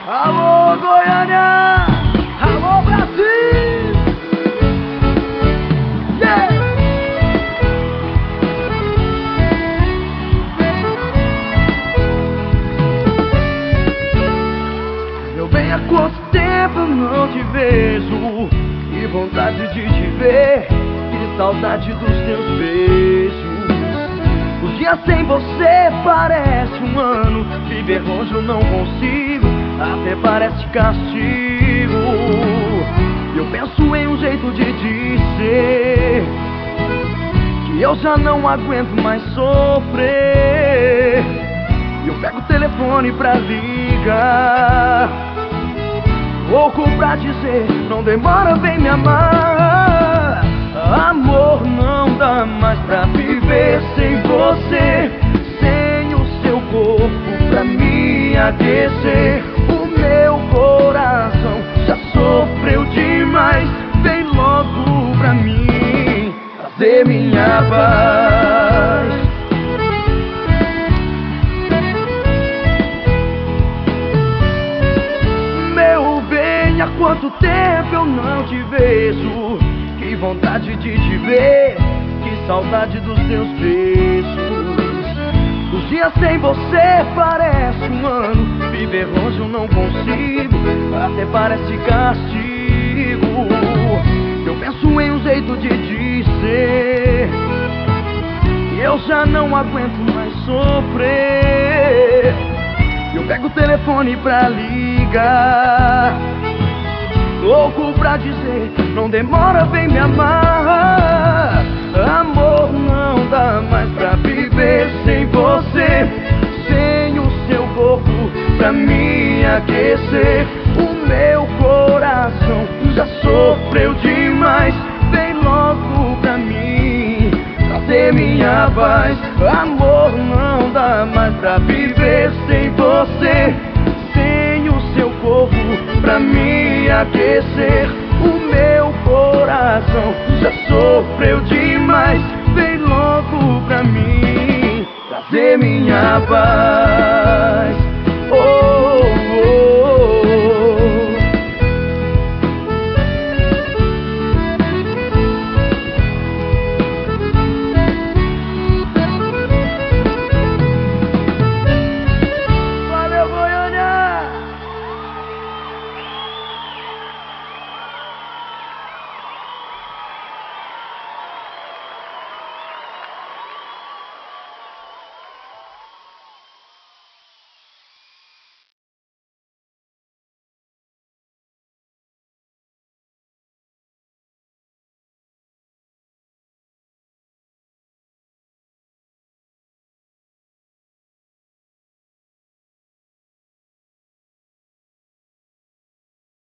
Alô, Goiânia! Alô, Brasil! Yeah! Meu bem, há quanto tempo eu não te vejo? Que vontade de te ver, que saudade dos teus beijos. Os dias sem você parece um ano, viver longe eu não consigo, até parece castigo. Eu penso em um jeito de dizer que eu já não aguento mais sofrer. Eu pego o telefone pra ligar, louco pra dizer, não demora, vem me amar. Amor, não dá mais pra viver sem você, sem o seu corpo pra me aquecer. O meu coração já sofreu demais, vem logo pra mim trazer minha paz. Meu bem, há quanto tempo eu não te vejo? Que vontade de te ver, que saudade dos teus beijos. Os dias sem você parece um ano, viver longe eu não consigo, até parece castigo. Eu penso em um jeito de dizer que eu já não aguento mais sofrer. Eu pego o telefone pra ligar, louco pra dizer, não demora, vem me amar. Amor, não dá mais pra viver sem você, sem o seu corpo pra me aquecer. O meu coração já sofreu demais, vem logo pra mim trazer minha paz. Amor, não dá mais pra viver sem você, sem o seu corpo pra me aquecer. O meu coração já sofreu demais, vem logo pra mim trazer minha paz.